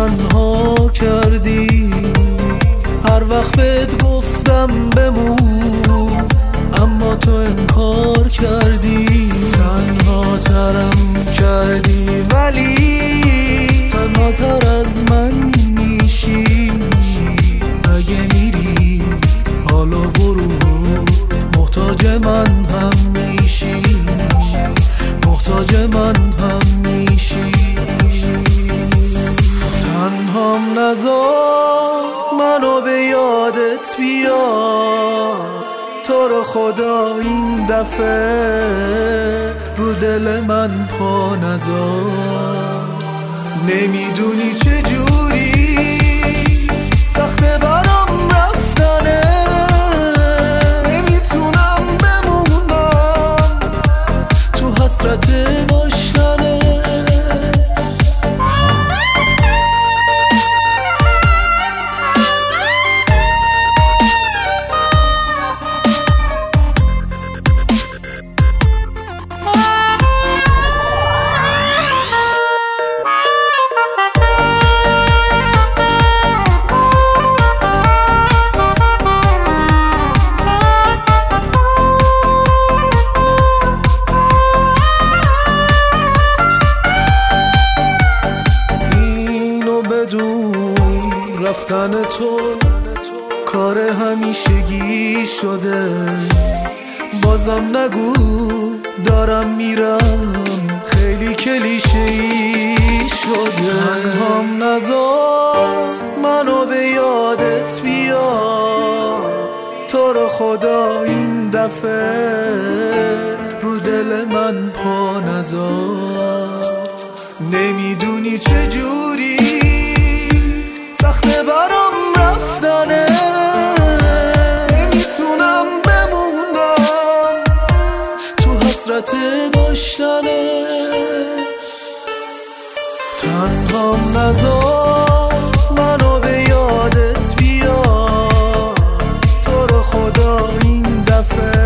تنها کردی. هر وقت بهت گفتم بمون اما تو انکار کردی. تنها ترم کردی ولی تنها تر از من میشی. اگه میری حالا برو، محتاج من هم میشی، محتاج من هم میشی. تنهام نذار منو به یادت بیار، تو رو خدا این دفعه رو دل من پا نذار. نمیدونی چجوری سخته برام رفتنه، نمیتونم بمونم تو حسرت داشتنه. رفتن تو کار همیشگی شده، بازم نگو دارم میرم، خیلی کلیشه‌ای شده. تنهام نذار منو به یادت بیار، تو رو خدا این دفعه رو دل من پا نذار. نمیدونی چجوری سخته برام رفتنه، نمیتونم بمونم تو حسرت داشتنه. تنهام نذار منو به یادت بیار، تو رو خدا این دفعه